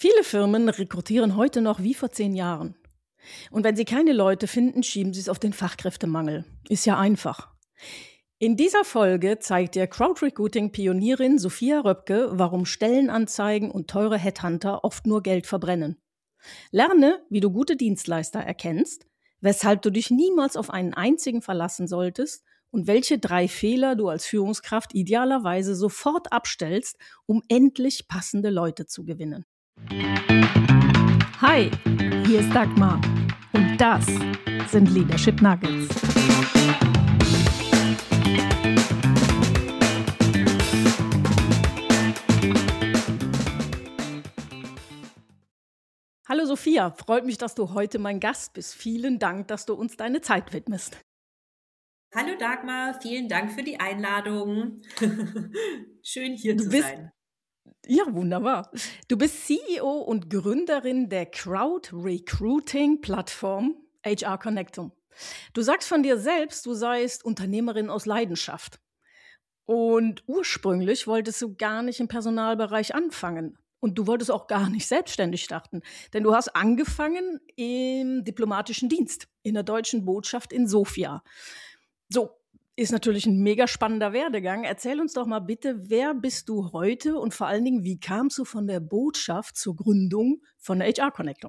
Viele Firmen rekrutieren heute noch wie vor 10 Jahren. Und wenn sie keine Leute finden, schieben sie es auf den Fachkräftemangel. Ist ja einfach. In dieser Folge zeigt dir Crowd-Recruiting-Pionierin Sophia Röpke, warum Stellenanzeigen und teure Headhunter oft nur Geld verbrennen. Lerne, wie du gute Dienstleister erkennst, weshalb du dich niemals auf einen einzigen verlassen solltest und welche 3 Fehler du als Führungskraft idealerweise sofort abstellst, um endlich passende Leute zu gewinnen. Hi, hier ist Dagmar und das sind Leadership Nuggets. Hallo Sophia, freut mich, dass du heute mein Gast bist. Vielen Dank, dass du uns deine Zeit widmest. Hallo Dagmar, vielen Dank für die Einladung. Schön hier zu sein. Ja, wunderbar. Du bist CEO und Gründerin der Crowd-Recruiting-Plattform HR Connectum. Du sagst von dir selbst, du seist Unternehmerin aus Leidenschaft. Und ursprünglich wolltest du gar nicht im Personalbereich anfangen. Und du wolltest auch gar nicht selbstständig starten. Denn du hast angefangen im diplomatischen Dienst in der deutschen Botschaft in Sofia. So, ist natürlich ein mega spannender Werdegang. Erzähl uns doch mal bitte, wer bist du heute und vor allen Dingen, wie kamst du von der Botschaft zur Gründung von der HR Connectum?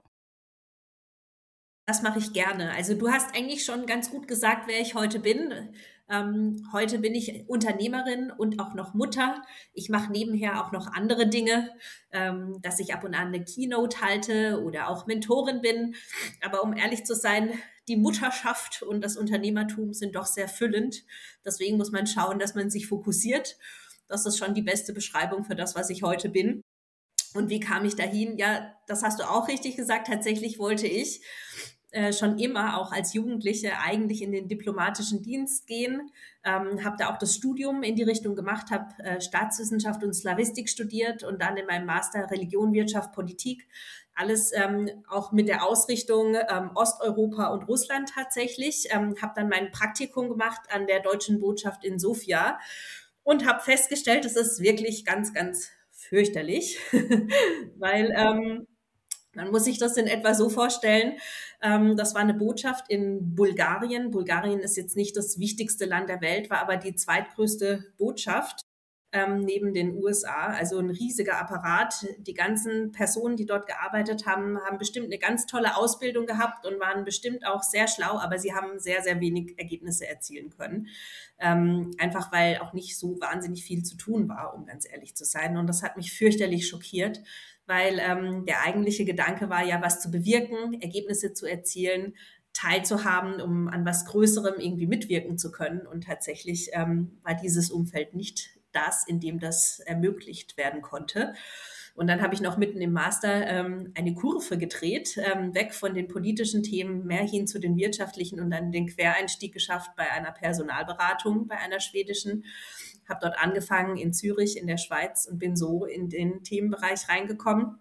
Das mache ich gerne. Also du hast eigentlich schon ganz gut gesagt, wer ich heute bin. Heute bin ich Unternehmerin und auch noch Mutter. Ich mache nebenher auch noch andere Dinge, dass ich ab und an eine Keynote halte oder auch Mentorin bin. Aber um ehrlich zu sein, die Mutterschaft und das Unternehmertum sind doch sehr füllend. Deswegen muss man schauen, dass man sich fokussiert. Das ist schon die beste Beschreibung für das, was ich heute bin. Und wie kam ich dahin? Ja, das hast du auch richtig gesagt. Tatsächlich wollte ich schon immer auch als Jugendliche eigentlich in den diplomatischen Dienst gehen, habe da auch das Studium in die Richtung gemacht, habe Staatswissenschaft und Slawistik studiert und dann in meinem Master Religion, Wirtschaft, Politik, alles auch mit der Ausrichtung Osteuropa und Russland tatsächlich, habe dann mein Praktikum gemacht an der deutschen Botschaft in Sofia und habe festgestellt, es ist wirklich ganz, ganz fürchterlich, weil man muss sich das in etwa so vorstellen, das war eine Botschaft in Bulgarien. Bulgarien ist jetzt nicht das wichtigste Land der Welt, war aber die zweitgrößte Botschaft neben den USA, also ein riesiger Apparat. Die ganzen Personen, die dort gearbeitet haben, haben bestimmt eine ganz tolle Ausbildung gehabt und waren bestimmt auch sehr schlau, aber sie haben sehr, sehr wenig Ergebnisse erzielen können. Einfach weil auch nicht so wahnsinnig viel zu tun war, um ganz ehrlich zu sein. Und das hat mich fürchterlich schockiert, weil der eigentliche Gedanke war ja, was zu bewirken, Ergebnisse zu erzielen, teilzuhaben, um an was Größerem irgendwie mitwirken zu können. Und tatsächlich war dieses Umfeld nicht das, in dem das ermöglicht werden konnte. Und dann habe ich noch mitten im Master eine Kurve gedreht, weg von den politischen Themen, mehr hin zu den wirtschaftlichen und dann den Quereinstieg geschafft bei einer Personalberatung, bei einer schwedischen. Habe dort angefangen in Zürich in der Schweiz und bin so in den Themenbereich reingekommen.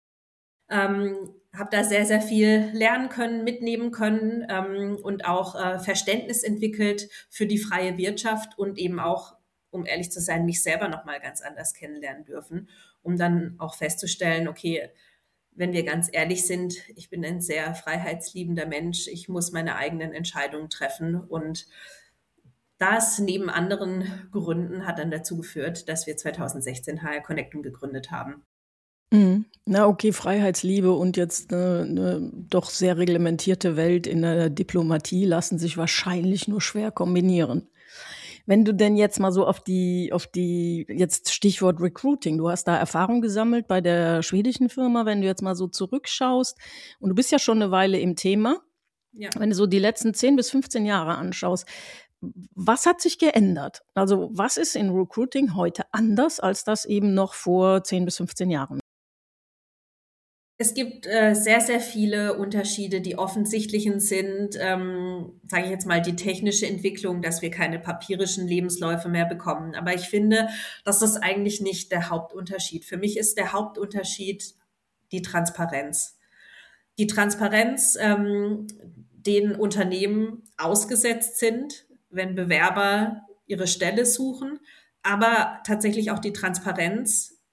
Habe da sehr, sehr viel lernen können, mitnehmen können und auch Verständnis entwickelt für die freie Wirtschaft und eben auch, um ehrlich zu sein, mich selber nochmal ganz anders kennenlernen dürfen, um dann auch festzustellen, okay, wenn wir ganz ehrlich sind, ich bin ein sehr freiheitsliebender Mensch, ich muss meine eigenen Entscheidungen treffen und das neben anderen Gründen hat dann dazu geführt, dass wir 2016 HR Connectum gegründet haben. Na okay, Freiheitsliebe und jetzt eine doch sehr reglementierte Welt in der Diplomatie lassen sich wahrscheinlich nur schwer kombinieren. Wenn du denn jetzt mal so auf die jetzt Stichwort Recruiting, du hast da Erfahrung gesammelt bei der schwedischen Firma, wenn du jetzt mal so zurückschaust und du bist ja schon eine Weile im Thema, Ja. wenn du so die letzten 10 bis 15 Jahre anschaust, was hat sich geändert? Also was ist in Recruiting heute anders, als das eben noch vor 10 bis 15 Jahren? Es gibt sehr, sehr viele Unterschiede. Die offensichtlichen sind, sage ich jetzt mal, die technische Entwicklung, dass wir keine papierischen Lebensläufe mehr bekommen. Aber ich finde, das ist eigentlich nicht der Hauptunterschied. Für mich ist der Hauptunterschied die Transparenz. Die Transparenz, den Unternehmen ausgesetzt sind, wenn Bewerber ihre Stelle suchen, aber tatsächlich auch die Transparenz,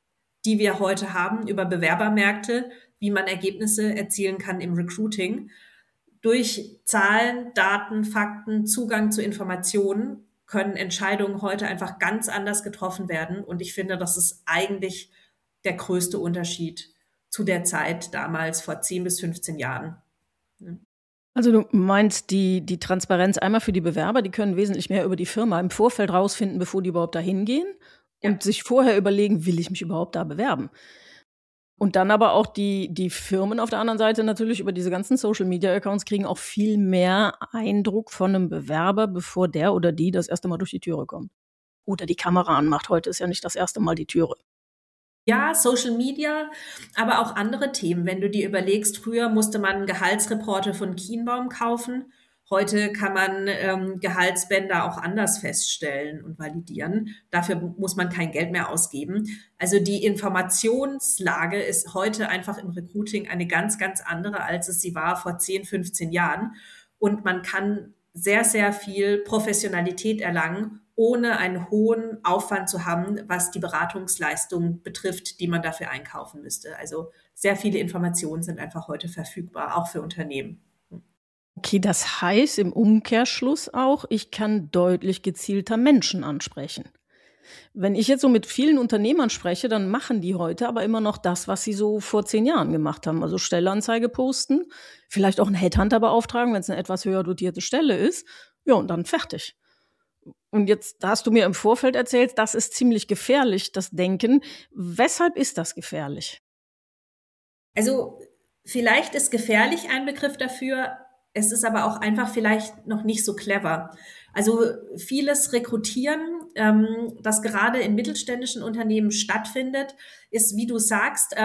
die wir heute haben über Bewerbermärkte, wie man Ergebnisse erzielen kann im Recruiting. Durch Zahlen, Daten, Fakten, Zugang zu Informationen können Entscheidungen heute einfach ganz anders getroffen werden. Und ich finde, das ist eigentlich der größte Unterschied zu der Zeit damals vor 10 bis 15 Jahren. Also du meinst die Transparenz einmal für die Bewerber, die können wesentlich mehr über die Firma im Vorfeld rausfinden, bevor die überhaupt dahin gehen und sich vorher überlegen, will ich mich überhaupt da bewerben? Und dann aber auch die Firmen auf der anderen Seite natürlich über diese ganzen Social-Media-Accounts kriegen auch viel mehr Eindruck von einem Bewerber, bevor der oder die das erste Mal durch die Türe kommt. Oder die Kamera anmacht. Heute ist ja nicht das erste Mal die Türe. Ja, Social Media, aber auch andere Themen. Wenn du dir überlegst, früher musste man Gehaltsreporte von Kienbaum kaufen. Heute kann man Gehaltsbänder auch anders feststellen und validieren. Dafür muss man kein Geld mehr ausgeben. Also die Informationslage ist heute einfach im Recruiting eine ganz, ganz andere, als es sie war vor 10, 15 Jahren. Und man kann sehr, sehr viel Professionalität erlangen, ohne einen hohen Aufwand zu haben, was die Beratungsleistung betrifft, die man dafür einkaufen müsste. Also sehr viele Informationen sind einfach heute verfügbar, auch für Unternehmen. Okay, das heißt im Umkehrschluss auch, ich kann deutlich gezielter Menschen ansprechen. Wenn ich jetzt so mit vielen Unternehmern spreche, dann machen die heute aber immer noch das, was sie so vor 10 Jahren gemacht haben. Also Stellenanzeige posten, vielleicht auch einen Headhunter beauftragen, wenn es eine etwas höher dotierte Stelle ist. Ja, und dann fertig. Und jetzt hast du mir im Vorfeld erzählt, das ist ziemlich gefährlich, das Denken. Weshalb ist das gefährlich? Also vielleicht ist gefährlich ein Begriff dafür. Es ist aber auch einfach vielleicht noch nicht so clever. Also vieles Rekrutieren, das gerade in mittelständischen Unternehmen stattfindet, ist, wie du sagst,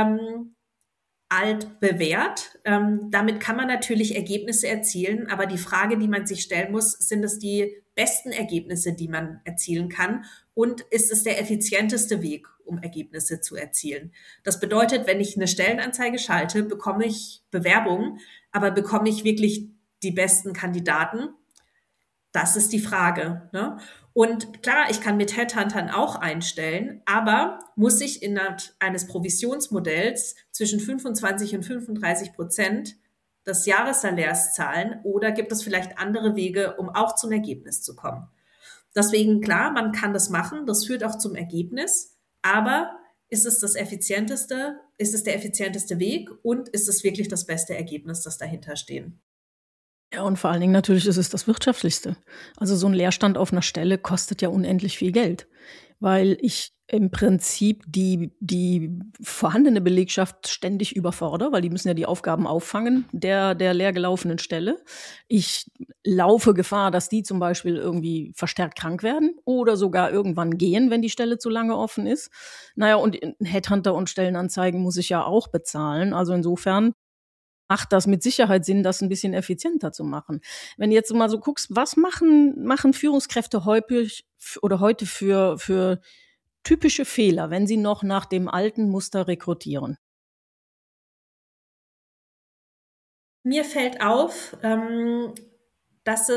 altbewährt. Damit kann man natürlich Ergebnisse erzielen, aber die Frage, die man sich stellen muss, sind es die besten Ergebnisse, die man erzielen kann? Und ist es der effizienteste Weg, um Ergebnisse zu erzielen? Das bedeutet, wenn ich eine Stellenanzeige schalte, bekomme ich Bewerbungen, aber bekomme ich wirklich die besten Kandidaten? Das ist die Frage. Ne? Und klar, ich kann mit Headhuntern auch einstellen, aber muss ich innerhalb eines Provisionsmodells zwischen 25 und 35% des Jahressalärs zahlen oder gibt es vielleicht andere Wege, um auch zum Ergebnis zu kommen? Deswegen, klar, man kann das machen, das führt auch zum Ergebnis, aber ist es das effizienteste, ist es der effizienteste Weg und ist es wirklich das beste Ergebnis, das dahinter stehen? Ja, und vor allen Dingen natürlich ist es das Wirtschaftlichste. Also so ein Leerstand auf einer Stelle kostet ja unendlich viel Geld, weil ich im Prinzip die vorhandene Belegschaft ständig überfordere, weil die müssen ja die Aufgaben auffangen der leer gelaufenen Stelle. Ich laufe Gefahr, dass die zum Beispiel irgendwie verstärkt krank werden oder sogar irgendwann gehen, wenn die Stelle zu lange offen ist. Naja, und Headhunter und Stellenanzeigen muss ich ja auch bezahlen. Also insofern macht das mit Sicherheit Sinn, das ein bisschen effizienter zu machen. Wenn du jetzt mal so guckst, was machen Führungskräfte häufig oder heute für typische Fehler, wenn sie noch nach dem alten Muster rekrutieren? Mir fällt auf, dass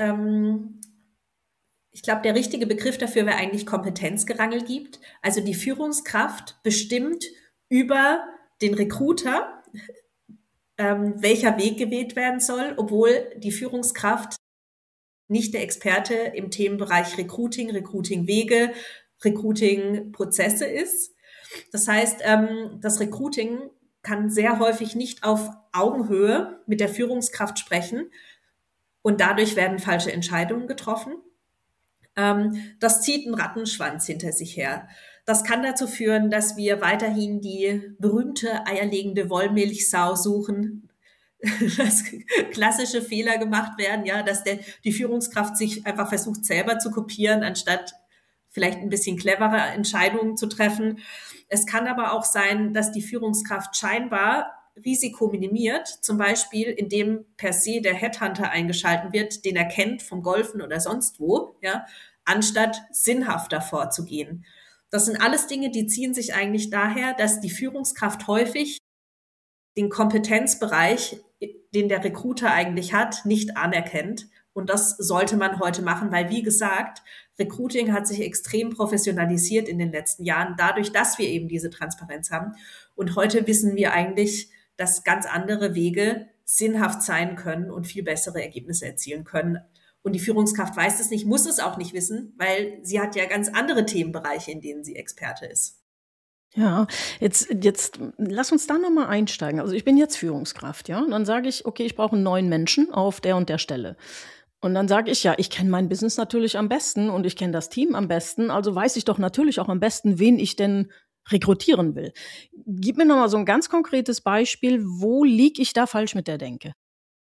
ich glaube, der richtige Begriff dafür wäre eigentlich Kompetenzgerangel gibt. Also die Führungskraft bestimmt über den Recruiter, welcher Weg gewählt werden soll, obwohl die Führungskraft nicht der Experte im Themenbereich Recruiting, Recruiting-Wege, Recruiting-Prozesse ist. Das heißt, das Recruiting kann sehr häufig nicht auf Augenhöhe mit der Führungskraft sprechen und dadurch werden falsche Entscheidungen getroffen. Das zieht einen Rattenschwanz hinter sich her. Das kann dazu führen, dass wir weiterhin die berühmte eierlegende Wollmilchsau suchen, dass klassische Fehler gemacht werden, ja, dass die Führungskraft sich einfach versucht, selber zu kopieren, anstatt vielleicht ein bisschen clevere Entscheidungen zu treffen. Es kann aber auch sein, dass die Führungskraft scheinbar Risiko minimiert, zum Beispiel indem per se der Headhunter eingeschalten wird, den er kennt vom Golfen oder sonst wo, ja, anstatt sinnhafter vorzugehen. Das sind alles Dinge, die ziehen sich eigentlich daher, dass die Führungskraft häufig den Kompetenzbereich, den der Recruiter eigentlich hat, nicht anerkennt Und das sollte man heute machen, weil, wie gesagt, Recruiting hat sich extrem professionalisiert in den letzten Jahren, dadurch, dass wir eben diese Transparenz haben. Und heute wissen wir eigentlich, dass ganz andere Wege sinnhaft sein können und viel bessere Ergebnisse erzielen können. Und die Führungskraft weiß es nicht, muss es auch nicht wissen, weil sie hat ja ganz andere Themenbereiche, in denen sie Experte ist. Ja, jetzt lass uns da nochmal einsteigen. Also ich bin jetzt Führungskraft, ja. Und dann sage ich, okay, ich brauche einen neuen Menschen auf der und der Stelle. Und dann sage ich, ja, ich kenne mein Business natürlich am besten und ich kenne das Team am besten. Also weiß ich doch natürlich auch am besten, wen ich denn rekrutieren will. Gib mir nochmal so ein ganz konkretes Beispiel. Wo liege ich da falsch mit der Denke?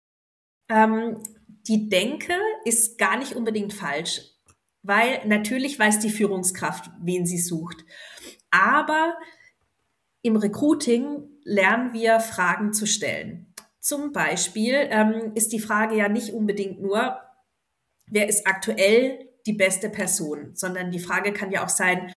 Die Denke ist gar nicht unbedingt falsch, weil natürlich weiß die Führungskraft, wen sie sucht. Aber im Recruiting lernen wir, Fragen zu stellen. Zum Beispiel ist die Frage ja nicht unbedingt nur, wer ist aktuell die beste Person, sondern die Frage kann ja auch sein,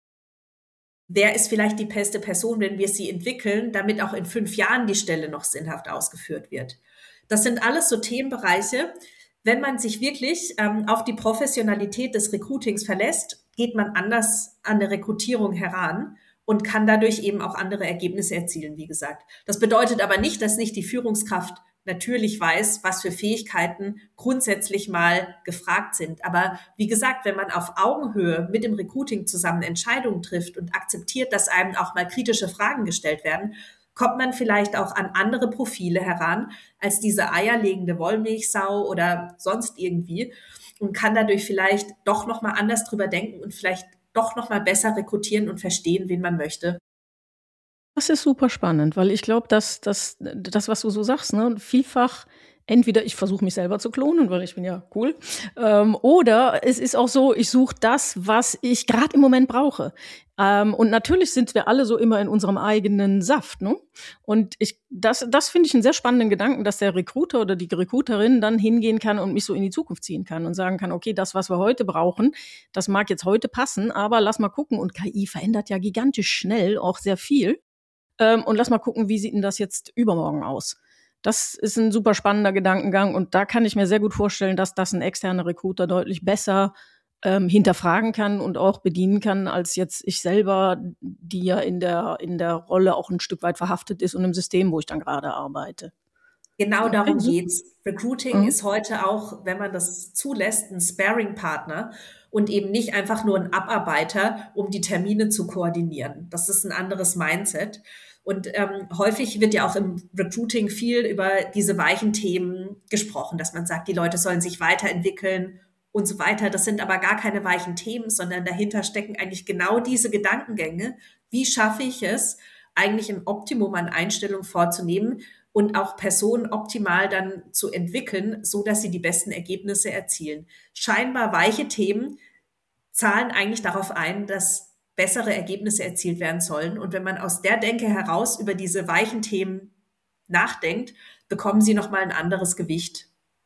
wer ist vielleicht die beste Person, wenn wir sie entwickeln, damit auch in 5 Jahren die Stelle noch sinnhaft ausgeführt wird. Das sind alles so Themenbereiche. Wenn man sich wirklich auf die Professionalität des Recruitings verlässt, geht man anders an eine Rekrutierung heran und kann dadurch eben auch andere Ergebnisse erzielen, wie gesagt. Das bedeutet aber nicht, dass nicht die Führungskraft natürlich weiß, was für Fähigkeiten grundsätzlich mal gefragt sind. Aber wie gesagt, wenn man auf Augenhöhe mit dem Recruiting zusammen Entscheidungen trifft und akzeptiert, dass einem auch mal kritische Fragen gestellt werden, kommt man vielleicht auch an andere Profile heran als diese eierlegende Wollmilchsau oder sonst irgendwie und kann dadurch vielleicht doch nochmal anders drüber denken und vielleicht doch nochmal besser rekrutieren und verstehen, wen man möchte. Das ist super spannend, weil ich glaube, dass was du so sagst, ne, vielfach entweder ich versuche mich selber zu klonen, weil ich bin ja cool, oder es ist auch so, ich suche das, was ich gerade im Moment brauche. Und natürlich sind wir alle so immer in unserem eigenen Saft, ne? Und das finde ich einen sehr spannenden Gedanken, dass der Recruiter oder die Recruiterin dann hingehen kann und mich so in die Zukunft ziehen kann und sagen kann, okay, das, was wir heute brauchen, das mag jetzt heute passen, aber lass mal gucken. Und KI verändert ja gigantisch schnell auch sehr viel. Und lass mal gucken, wie sieht denn das jetzt übermorgen aus? Das ist ein super spannender Gedankengang und da kann ich mir sehr gut vorstellen, dass das ein externer Recruiter deutlich besser hinterfragen kann und auch bedienen kann, als jetzt ich selber, die ja in der Rolle auch ein Stück weit verhaftet ist und im System, wo ich dann gerade arbeite. Genau Okay, darum super. geht's. Recruiting Mhm. ist heute auch, wenn man das zulässt, ein Sparring-Partner und eben nicht einfach nur ein Abarbeiter, um die Termine zu koordinieren. Das ist ein anderes Mindset. Und häufig wird ja auch im Recruiting viel über diese weichen Themen gesprochen, dass man sagt, die Leute sollen sich weiterentwickeln und so weiter. Das sind aber gar keine weichen Themen, sondern dahinter stecken eigentlich genau diese Gedankengänge. Wie schaffe ich es, eigentlich ein Optimum an Einstellungen vorzunehmen und auch Personen optimal dann zu entwickeln, so dass sie die besten Ergebnisse erzielen? Scheinbar weiche Themen zahlen eigentlich darauf ein, dass bessere Ergebnisse erzielt werden sollen. Und wenn man aus der Denke heraus über diese weichen Themen nachdenkt, bekommen sie nochmal ein anderes Gewicht.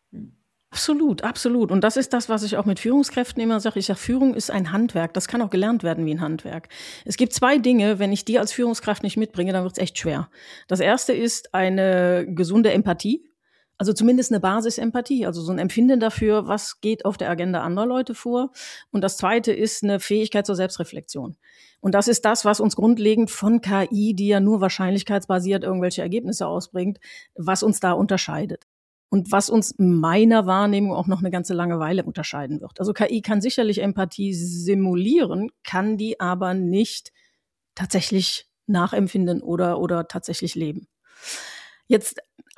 Absolut, absolut. Und das ist das, was ich auch mit Führungskräften immer sage. Ich sage, Führung ist ein Handwerk. Das kann auch gelernt werden wie ein Handwerk. Es gibt 2 Dinge, wenn ich die als Führungskraft nicht mitbringe, dann wird es echt schwer. Das erste ist eine gesunde Empathie. Also zumindest eine Basisempathie, also so ein Empfinden dafür, was geht auf der Agenda anderer Leute vor. Und das zweite ist eine Fähigkeit zur Selbstreflexion. Und das ist das, was uns grundlegend von KI, die ja nur wahrscheinlichkeitsbasiert irgendwelche Ergebnisse ausbringt, was uns da unterscheidet. Und was uns meiner Wahrnehmung auch noch eine ganze lange Weile unterscheiden wird. Also KI kann sicherlich Empathie simulieren, kann die aber nicht tatsächlich nachempfinden oder tatsächlich leben. Jetzt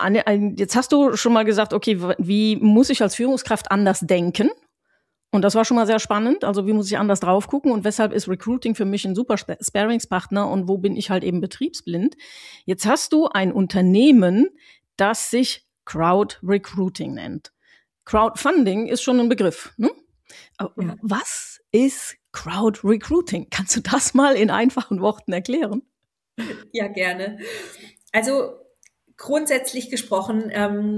hast du schon mal gesagt, okay, wie muss ich als Führungskraft anders denken? Und das war schon mal sehr spannend. Also wie muss ich anders drauf gucken und weshalb ist Recruiting für mich ein super Sparringspartner und wo bin ich halt eben betriebsblind? Jetzt hast du ein Unternehmen, das sich Crowd Recruiting nennt. Crowdfunding ist schon ein Begriff. Ne? Ja. Was ist Crowd Recruiting? Kannst du das mal in einfachen Worten erklären? Ja, gerne. Also grundsätzlich gesprochen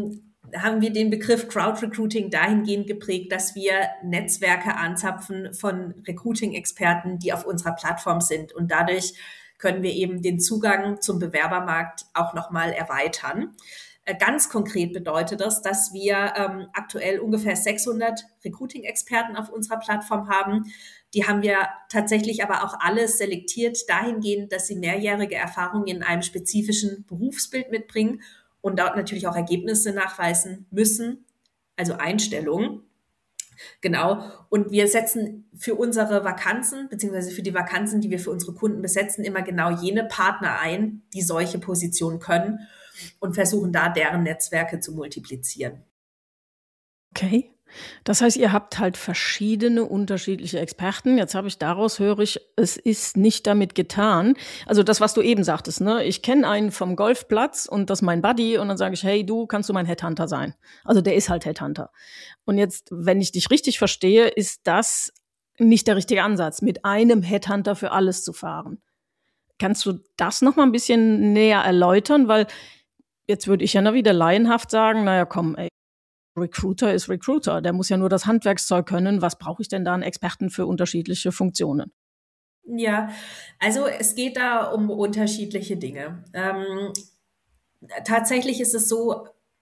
haben wir den Begriff Crowd Recruiting dahingehend geprägt, dass wir Netzwerke anzapfen von Recruiting-Experten, die auf unserer Plattform sind. Und dadurch können wir eben den Zugang zum Bewerbermarkt auch nochmal erweitern. Ganz konkret bedeutet das, dass wir aktuell ungefähr 600 Recruiting-Experten auf unserer Plattform haben. Die haben wir tatsächlich aber auch alle selektiert dahingehend, dass sie mehrjährige Erfahrung in einem spezifischen Berufsbild mitbringen und dort natürlich auch Ergebnisse nachweisen müssen, also Einstellungen. Genau. Und wir setzen für unsere Vakanzen, beziehungsweise für die Vakanzen, die wir für unsere Kunden besetzen, immer genau jene Partner ein, die solche Positionen können und versuchen da deren Netzwerke zu multiplizieren. Okay. Das heißt, ihr habt halt verschiedene unterschiedliche Experten. Jetzt höre ich, es ist nicht damit getan. Also das, was du eben sagtest, ne? Ich kenne einen vom Golfplatz und das ist mein Buddy und dann sage ich, hey, du, kannst du mein Headhunter sein? Also der ist halt Headhunter. Und jetzt, wenn ich dich richtig verstehe, ist das nicht der richtige Ansatz, mit einem Headhunter für alles zu fahren. Kannst du das noch mal ein bisschen näher erläutern? Weil jetzt würde ich ja wieder laienhaft sagen, naja, komm, ey, Recruiter ist Recruiter. Der muss ja nur das Handwerkszeug können. Was brauche ich denn da an Experten für unterschiedliche Funktionen? Ja, also es geht da um unterschiedliche Dinge. Tatsächlich ist es so,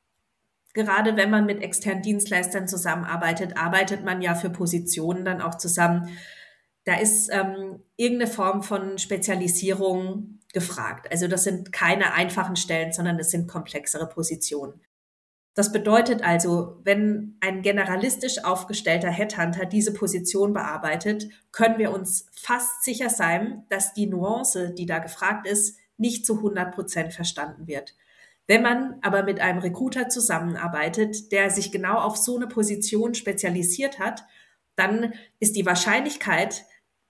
gerade wenn man mit externen Dienstleistern zusammenarbeitet, arbeitet man ja für Positionen dann auch zusammen. Da ist irgendeine Form von Spezialisierung gefragt. Also das sind keine einfachen Stellen, sondern es sind komplexere Positionen. Das bedeutet also, wenn ein generalistisch aufgestellter Headhunter diese Position bearbeitet, können wir uns fast sicher sein, dass die Nuance, die da gefragt ist, nicht zu 100% verstanden wird. Wenn man aber mit einem Recruiter zusammenarbeitet, der sich genau auf so eine Position spezialisiert hat, dann ist die Wahrscheinlichkeit,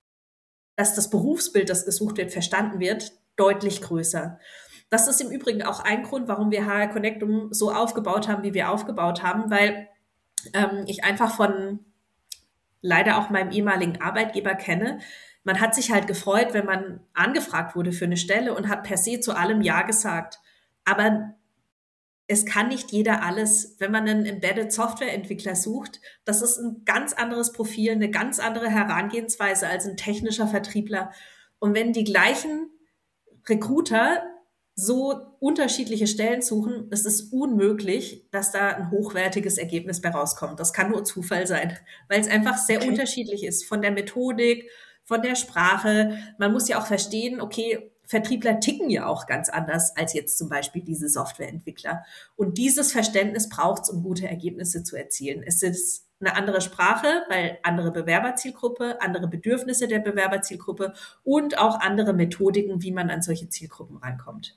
dass das Berufsbild, das gesucht wird, verstanden wird, deutlich größer. Das ist im Übrigen auch ein Grund, warum wir HR Connectum so aufgebaut haben, wie wir aufgebaut haben, weil ich einfach von leider auch meinem ehemaligen Arbeitgeber kenne. Man hat sich halt gefreut, wenn man angefragt wurde für eine Stelle und hat per se zu allem Ja gesagt. Aber es kann nicht jeder alles. Wenn man einen Embedded Softwareentwickler sucht, das ist ein ganz anderes Profil, eine ganz andere Herangehensweise als ein technischer Vertriebler. Und wenn die gleichen Recruiter so unterschiedliche Stellen suchen, es ist unmöglich, dass da ein hochwertiges Ergebnis bei rauskommt. Das kann nur Zufall sein, weil es einfach sehr unterschiedlich ist von der Methodik, von der Sprache. Man muss ja auch verstehen, okay, Vertriebler ticken ja auch ganz anders als jetzt zum Beispiel diese Softwareentwickler. Und dieses Verständnis braucht es, um gute Ergebnisse zu erzielen. Es ist eine andere Sprache, weil andere Bewerberzielgruppe, andere Bedürfnisse der Bewerberzielgruppe und auch andere Methodiken, wie man an solche Zielgruppen rankommt.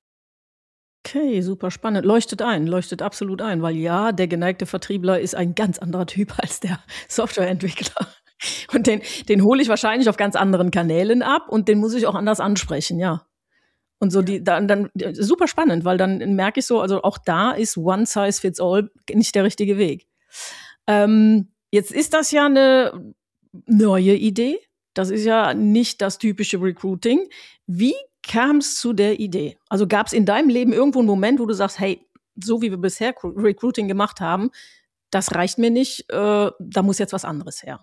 Okay, super spannend. Leuchtet absolut ein, weil ja, der geneigte Vertriebler ist ein ganz anderer Typ als der Softwareentwickler. Und den hole ich wahrscheinlich auf ganz anderen Kanälen ab und den muss ich auch anders ansprechen, ja. Und so dann super spannend, weil dann merke ich so, also auch da ist One Size Fits All nicht der richtige Weg. Jetzt ist das ja eine neue Idee. Das ist ja nicht das typische Recruiting. Wie kam es zu der Idee? Also gab es in deinem Leben irgendwo einen Moment, wo du sagst, hey, so wie wir bisher Recruiting gemacht haben, das reicht mir nicht, da muss jetzt was anderes her.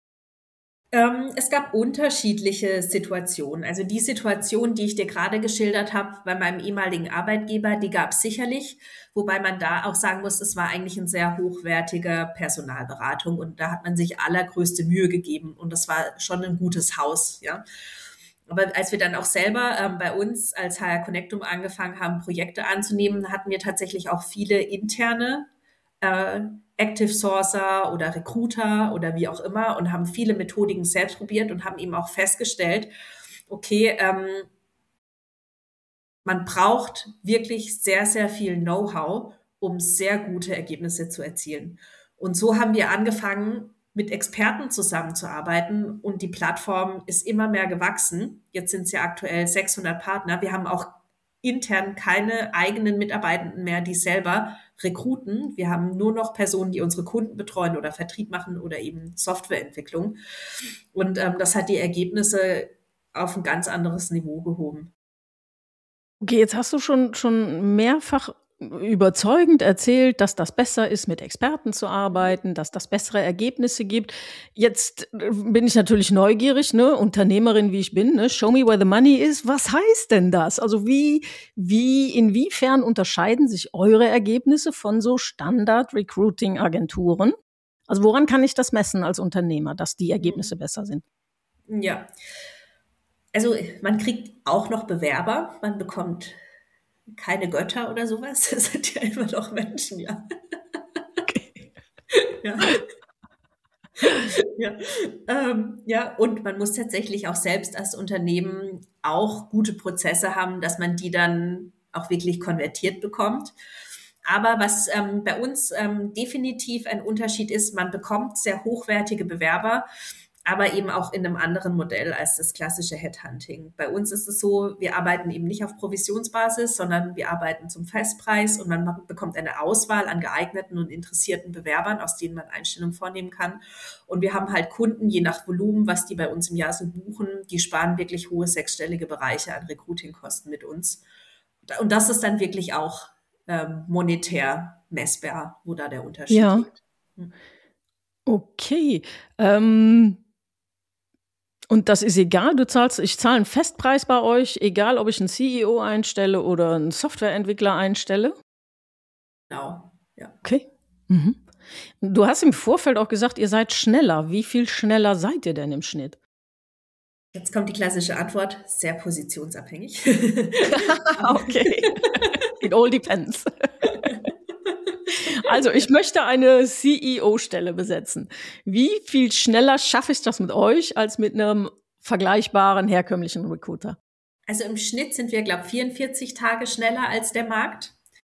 Es gab unterschiedliche Situationen. Also die Situation, die ich dir gerade geschildert habe bei meinem ehemaligen Arbeitgeber, die gab es sicherlich, wobei man da auch sagen muss, es war eigentlich eine sehr hochwertige Personalberatung und da hat man sich allergrößte Mühe gegeben und das war schon ein gutes Haus, ja. Aber als wir dann auch selber bei uns als HR Connectum angefangen haben, Projekte anzunehmen, hatten wir tatsächlich auch viele interne Active Sourcer oder Recruiter oder wie auch immer und haben viele Methodiken selbst probiert und haben eben auch festgestellt, okay, man braucht wirklich sehr, sehr viel Know-how, um sehr gute Ergebnisse zu erzielen. Und so haben wir angefangen, mit Experten zusammenzuarbeiten und die Plattform ist immer mehr gewachsen. Jetzt sind es ja aktuell 600 Partner. Wir haben auch intern keine eigenen Mitarbeitenden mehr, die selber rekruten. Wir haben nur noch Personen, die unsere Kunden betreuen oder Vertrieb machen oder eben Softwareentwicklung. Und das hat die Ergebnisse auf ein ganz anderes Niveau gehoben. Okay, jetzt hast du schon mehrfach überzeugend erzählt, dass das besser ist, mit Experten zu arbeiten, dass das bessere Ergebnisse gibt. Jetzt bin ich natürlich neugierig, ne, Unternehmerin wie ich bin, ne, show me where the money is. Was heißt denn das? Also inwiefern unterscheiden sich eure Ergebnisse von so Standard-Recruiting-Agenturen? Also woran kann ich das messen als Unternehmer, dass die Ergebnisse besser sind? Ja, also man kriegt auch noch Bewerber, man bekommt keine Götter oder sowas. Das sind ja immer noch Menschen, ja. Okay. Ja. Ja. Ja, und man muss tatsächlich auch selbst als Unternehmen auch gute Prozesse haben, dass man die dann auch wirklich konvertiert bekommt. Aber was bei uns definitiv ein Unterschied ist, man bekommt sehr hochwertige Bewerber, aber eben auch in einem anderen Modell als das klassische Headhunting. Bei uns ist es so, wir arbeiten eben nicht auf Provisionsbasis, sondern wir arbeiten zum Festpreis und man bekommt eine Auswahl an geeigneten und interessierten Bewerbern, aus denen man Einstellungen vornehmen kann. Und wir haben halt Kunden, je nach Volumen, was die bei uns im Jahr so buchen, die sparen wirklich hohe sechsstellige Bereiche an Recruitingkosten mit uns. Und das ist dann wirklich auch monetär messbar, wo da der Unterschied Ja. liegt. Okay. Und das ist egal, ich zahle einen Festpreis bei euch, egal ob ich einen CEO einstelle oder einen Softwareentwickler einstelle? Genau, ja. Okay. Mhm. Du hast im Vorfeld auch gesagt, ihr seid schneller. Wie viel schneller seid ihr denn im Schnitt? Jetzt kommt die klassische Antwort, sehr positionsabhängig. Okay. It all depends. Also, ich möchte eine CEO-Stelle besetzen. Wie viel schneller schaffe ich das mit euch als mit einem vergleichbaren herkömmlichen Recruiter? Also im Schnitt sind wir, glaube ich, 44 Tage schneller als der Markt.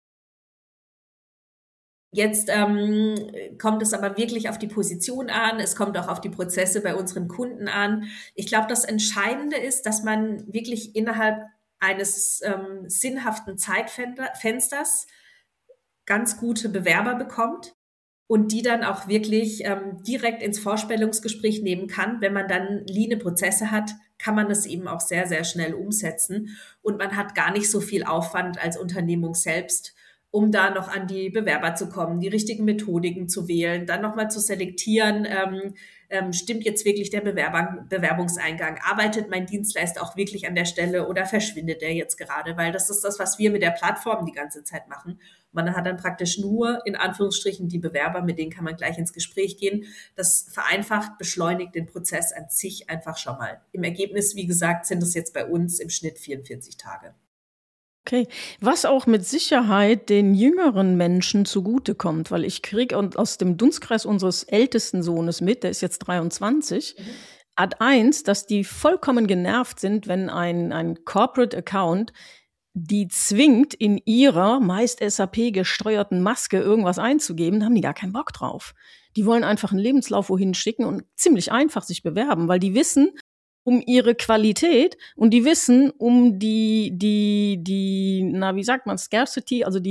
Jetzt kommt es aber wirklich auf die Position an, es kommt auch auf die Prozesse bei unseren Kunden an. Ich glaube, das Entscheidende ist, dass man wirklich innerhalb eines sinnhaften Zeitfensters ganz gute Bewerber bekommt und die dann auch wirklich direkt ins Vorstellungsgespräch nehmen kann. Wenn man dann leane Prozesse hat, kann man das eben auch sehr, sehr schnell umsetzen und man hat gar nicht so viel Aufwand als Unternehmung selbst, um da noch an die Bewerber zu kommen, die richtigen Methodiken zu wählen, dann nochmal zu selektieren, stimmt jetzt wirklich der Bewerbungseingang, arbeitet mein Dienstleister auch wirklich an der Stelle oder verschwindet der jetzt gerade, weil das ist das, was wir mit der Plattform die ganze Zeit machen. Man hat dann praktisch nur in Anführungsstrichen die Bewerber, mit denen kann man gleich ins Gespräch gehen. Das vereinfacht, beschleunigt den Prozess an sich einfach schon mal. Im Ergebnis, wie gesagt, sind es jetzt bei uns im Schnitt 44 Tage. Okay, was auch mit Sicherheit den jüngeren Menschen zugutekommt, weil ich kriege aus dem Dunstkreis unseres ältesten Sohnes mit, der ist jetzt 23, Ad 1, dass die vollkommen genervt sind, wenn ein Corporate Account die zwingt, in ihrer meist SAP-gesteuerten Maske irgendwas einzugeben, da haben die gar keinen Bock drauf. Die wollen einfach einen Lebenslauf wohin schicken und ziemlich einfach sich bewerben, weil die wissen um ihre Qualität und die wissen um wie sagt man, Scarcity, also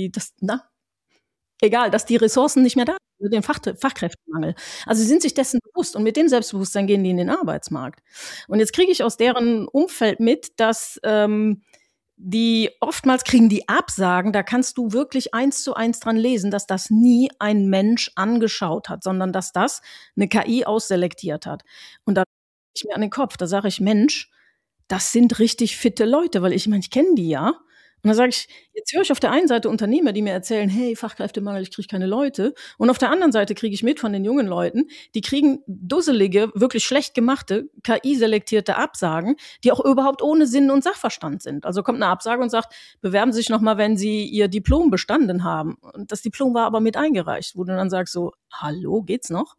dass die Ressourcen nicht mehr da sind, den Fachkräftemangel. Also sie sind sich dessen bewusst und mit dem Selbstbewusstsein gehen die in den Arbeitsmarkt. Und jetzt kriege ich aus deren Umfeld mit, dass die oftmals kriegen die Absagen, da kannst du wirklich 1:1 dran lesen, dass das nie ein Mensch angeschaut hat, sondern dass das eine KI ausselektiert hat. Und da ich mir an den Kopf, da sage ich, Mensch, das sind richtig fitte Leute, weil ich meine, ich kenne die ja. Und dann sage ich, jetzt höre ich auf der einen Seite Unternehmer, die mir erzählen, hey, Fachkräftemangel, ich kriege keine Leute. Und auf der anderen Seite kriege ich mit von den jungen Leuten, die kriegen dusselige, wirklich schlecht gemachte, KI-selektierte Absagen, die auch überhaupt ohne Sinn und Sachverstand sind. Also kommt eine Absage und sagt, bewerben Sie sich nochmal, wenn Sie Ihr Diplom bestanden haben. Und das Diplom war aber mit eingereicht, wo du dann sagst so, hallo, geht's noch?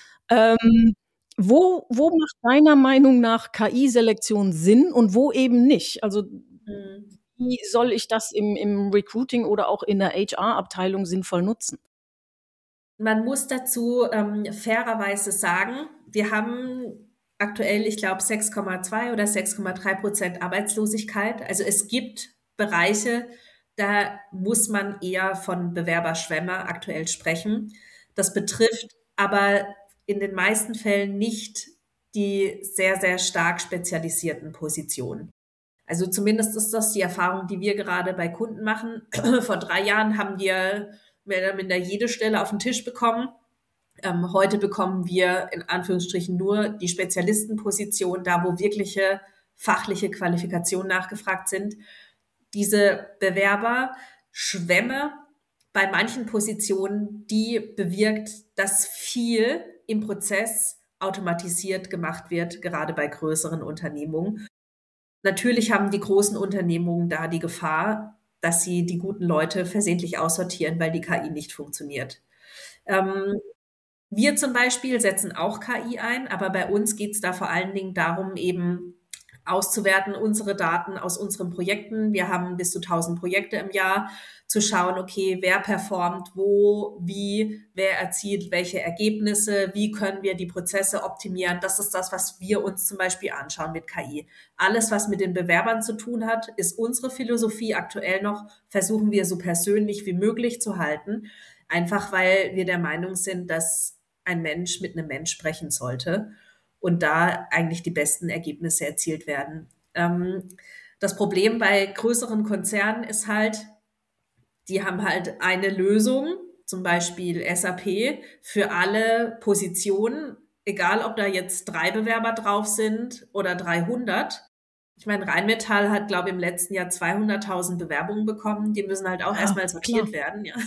Wo macht deiner Meinung nach KI-Selektion Sinn und wo eben nicht? Also wie soll ich das im Recruiting oder auch in der HR-Abteilung sinnvoll nutzen? Man muss dazu fairerweise sagen, wir haben aktuell, ich glaube, 6,2 oder 6,3% Arbeitslosigkeit. Also es gibt Bereiche, da muss man eher von Bewerberschwemme aktuell sprechen. Das betrifft aber in den meisten Fällen nicht die sehr, sehr stark spezialisierten Positionen. Also zumindest ist das die Erfahrung, die wir gerade bei Kunden machen. Vor 3 Jahren haben wir mehr oder minder jede Stelle auf den Tisch bekommen. Heute bekommen wir in Anführungsstrichen nur die Spezialistenposition, da wo wirkliche fachliche Qualifikationen nachgefragt sind. Diese Bewerberschwämme bei manchen Positionen, die bewirkt, dass viel im Prozess automatisiert gemacht wird, gerade bei größeren Unternehmungen. Natürlich haben die großen Unternehmungen da die Gefahr, dass sie die guten Leute versehentlich aussortieren, weil die KI nicht funktioniert. Wir zum Beispiel setzen auch KI ein, aber bei uns geht es da vor allen Dingen darum, eben auszuwerten unsere Daten aus unseren Projekten. Wir haben bis zu 1000 Projekte im Jahr, zu schauen, okay, wer performt wo, wie, wer erzielt welche Ergebnisse, wie können wir die Prozesse optimieren. Das ist das, was wir uns zum Beispiel anschauen mit KI. Alles, was mit den Bewerbern zu tun hat, ist unsere Philosophie aktuell noch, versuchen wir so persönlich wie möglich zu halten. Einfach weil wir der Meinung sind, dass ein Mensch mit einem Mensch sprechen sollte und da eigentlich die besten Ergebnisse erzielt werden. Das Problem bei größeren Konzernen ist halt, die haben halt eine Lösung, zum Beispiel SAP, für alle Positionen, egal ob da jetzt 3 Bewerber drauf sind oder 300. Ich meine, Rheinmetall hat, glaube ich, im letzten Jahr 200.000 Bewerbungen bekommen. Die müssen halt auch erstmal sortiert werden. Ja,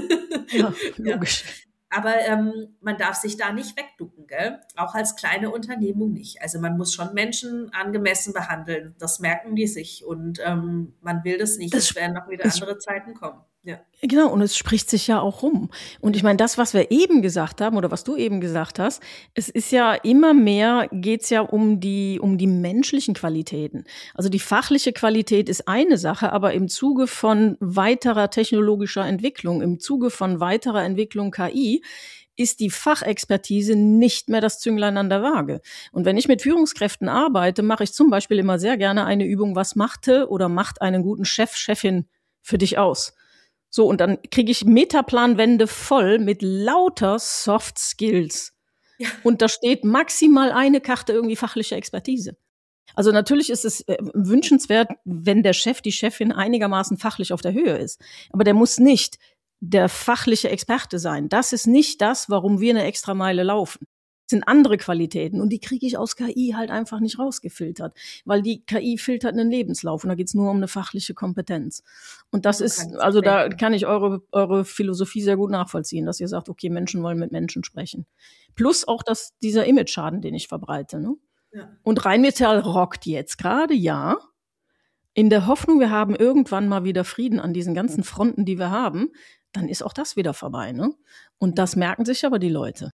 ja logisch. Ja. Aber man darf sich da nicht wegducken, gell? Auch als kleine Unternehmung nicht. Also man muss schon Menschen angemessen behandeln. Das merken die sich und man will das nicht. Es werden noch wieder andere Zeiten kommen. Ja. Genau, und es spricht sich ja auch rum. Und ich meine, das, was wir eben gesagt haben oder was du eben gesagt hast, es ist ja immer mehr, geht's ja um die menschlichen Qualitäten. Also die fachliche Qualität ist eine Sache, aber im Zuge von weiterer technologischer Entwicklung, im Zuge von weiterer Entwicklung KI, ist die Fachexpertise nicht mehr das Zünglein an der Waage. Und wenn ich mit Führungskräften arbeite, mache ich zum Beispiel immer sehr gerne eine Übung, was machte oder macht einen guten Chef, Chefin für dich aus? So, und dann kriege ich Metaplanwände voll mit lauter Soft Skills. Ja. Und da steht maximal eine Karte irgendwie fachliche Expertise. Also natürlich ist es wünschenswert, wenn der Chef, die Chefin einigermaßen fachlich auf der Höhe ist. Aber der muss nicht der fachliche Experte sein. Das ist nicht das, warum wir eine Extrameile laufen. Das sind andere Qualitäten und die kriege ich aus KI halt einfach nicht rausgefiltert, weil die KI filtert einen Lebenslauf und da geht es nur um eine fachliche Kompetenz. Und das ist, also da kann ich eure Philosophie sehr gut nachvollziehen, dass ihr sagt, okay, Menschen wollen mit Menschen sprechen. Plus auch dieser Image-Schaden, den ich verbreite. Ne? Ja. Und Rheinmetall rockt jetzt gerade, ja, in der Hoffnung, wir haben irgendwann mal wieder Frieden an diesen ganzen Fronten, die wir haben, dann ist auch das wieder vorbei. Ne? Und das merken sich aber die Leute.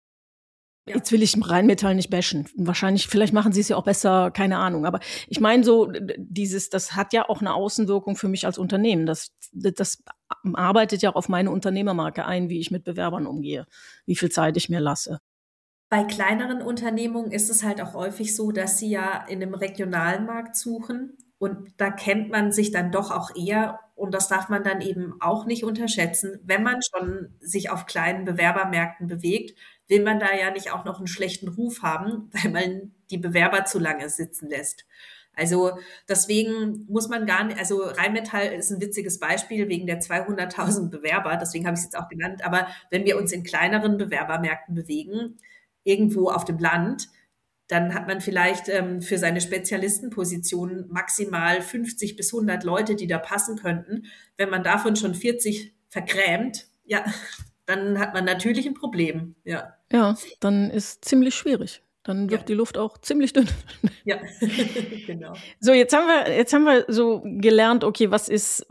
Ja. Jetzt will ich Rheinmetall nicht bashen. Wahrscheinlich, vielleicht machen sie es ja auch besser, keine Ahnung. Aber ich meine so, das hat ja auch eine Außenwirkung für mich als Unternehmen. Das arbeitet ja auch auf meine Unternehmermarke ein, wie ich mit Bewerbern umgehe, wie viel Zeit ich mir lasse. Bei kleineren Unternehmungen ist es halt auch häufig so, dass sie ja in einem regionalen Markt suchen. Und da kennt man sich dann doch auch eher. Und das darf man dann eben auch nicht unterschätzen. Wenn man schon sich auf kleinen Bewerbermärkten bewegt, will man da ja nicht auch noch einen schlechten Ruf haben, weil man die Bewerber zu lange sitzen lässt. Also deswegen muss man gar nicht, also Rheinmetall ist ein witziges Beispiel wegen der 200.000 Bewerber, deswegen habe ich es jetzt auch genannt. Aber wenn wir uns in kleineren Bewerbermärkten bewegen, irgendwo auf dem Land, dann hat man vielleicht für seine Spezialistenposition maximal 50 bis 100 Leute, die da passen könnten. Wenn man davon schon 40 vergrämt, ja, dann hat man natürlich ein Problem. Ja, ja, dann ist ziemlich schwierig. Dann wird die Luft auch ziemlich dünn. Ja, genau. So, jetzt haben wir so gelernt, okay, was ist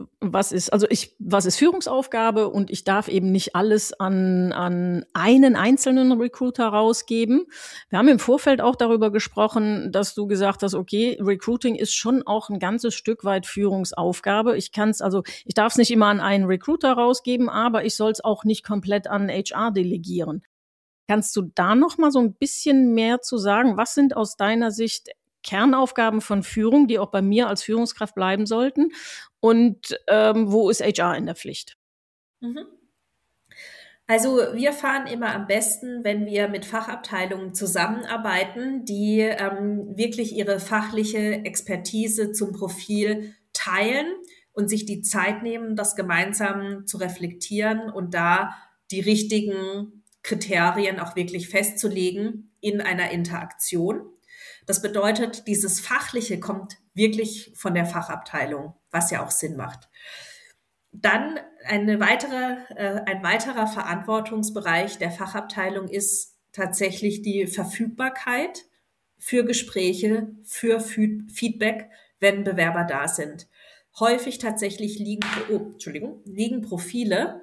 Führungsaufgabe und ich darf eben nicht alles an einen einzelnen Recruiter rausgeben. Wir haben im Vorfeld auch darüber gesprochen, dass du gesagt hast, okay, Recruiting ist schon auch ein ganzes Stück weit Führungsaufgabe. Ich darf es nicht immer an einen Recruiter rausgeben, aber ich soll es auch nicht komplett an HR delegieren. Kannst du da noch mal so ein bisschen mehr zu sagen? Was sind aus deiner Sicht Kernaufgaben von Führung, die auch bei mir als Führungskraft bleiben sollten? Und wo ist HR in der Pflicht? Also wir fahren immer am besten, wenn wir mit Fachabteilungen zusammenarbeiten, die wirklich ihre fachliche Expertise zum Profil teilen und sich die Zeit nehmen, das gemeinsam zu reflektieren und da die richtigen Kriterien auch wirklich festzulegen in einer Interaktion. Das bedeutet, dieses Fachliche kommt wirklich von der Fachabteilung, was ja auch Sinn macht. Dann ein weiterer Verantwortungsbereich der Fachabteilung ist tatsächlich die Verfügbarkeit für Gespräche, für Feedback, wenn Bewerber da sind. Häufig tatsächlich liegen Profile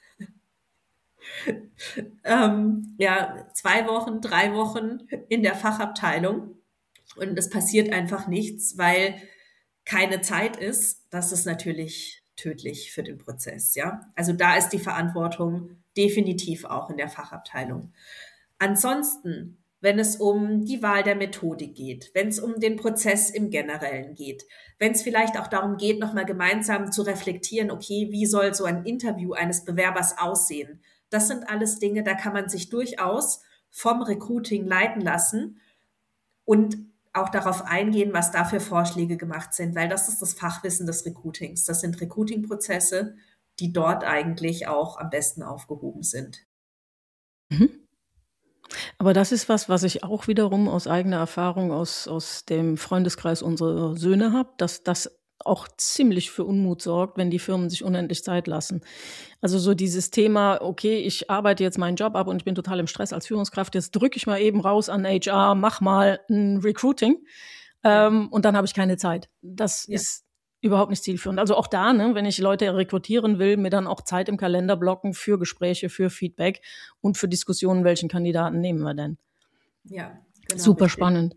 2 Wochen, 3 Wochen in der Fachabteilung und es passiert einfach nichts, weil keine Zeit ist. Das ist natürlich tödlich für den Prozess, ja. Also da ist die Verantwortung definitiv auch in der Fachabteilung. Ansonsten, wenn es um die Wahl der Methodik geht, wenn es um den Prozess im Generellen geht, wenn es vielleicht auch darum geht, nochmal gemeinsam zu reflektieren, okay, wie soll so ein Interview eines Bewerbers aussehen? Das sind alles Dinge, da kann man sich durchaus vom Recruiting leiten lassen und auch darauf eingehen, was da für Vorschläge gemacht sind, weil das ist das Fachwissen des Recruitings. Das sind Recruiting-Prozesse, die dort eigentlich auch am besten aufgehoben sind. Mhm. Aber das ist was ich auch wiederum aus eigener Erfahrung aus dem Freundeskreis unserer Söhne habe, dass das auch ziemlich für Unmut sorgt, wenn die Firmen sich unendlich Zeit lassen. Also so dieses Thema, okay, ich arbeite jetzt meinen Job ab und ich bin total im Stress als Führungskraft, jetzt drücke ich mal eben raus an HR, mach mal ein Recruiting, und dann habe ich keine Zeit. Das ist überhaupt nicht zielführend. Also auch da, ne, wenn ich Leute rekrutieren will, mir dann auch Zeit im Kalender blocken für Gespräche, für Feedback und für Diskussionen, welchen Kandidaten nehmen wir denn. Ja, genau. Super richtig spannend.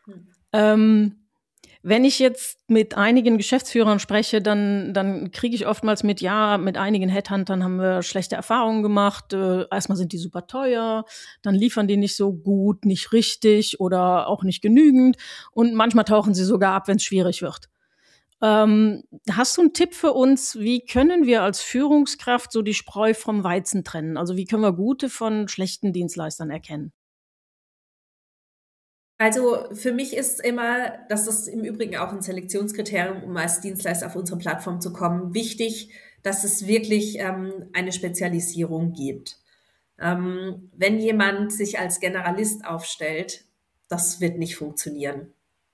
Wenn ich jetzt mit einigen Geschäftsführern spreche, dann kriege ich oftmals mit, ja, mit einigen Headhuntern haben wir schlechte Erfahrungen gemacht. Erstmal sind die super teuer, dann liefern die nicht so gut, nicht richtig oder auch nicht genügend. Und manchmal tauchen sie sogar ab, wenn es schwierig wird. Hast du einen Tipp für uns, wie können wir als Führungskraft so die Spreu vom Weizen trennen? Also wie können wir gute von schlechten Dienstleistern erkennen? Also für mich ist immer, das ist im Übrigen auch ein Selektionskriterium, um als Dienstleister auf unsere Plattform zu kommen, wichtig, dass es wirklich eine Spezialisierung gibt. Wenn jemand sich als Generalist aufstellt, das wird nicht funktionieren.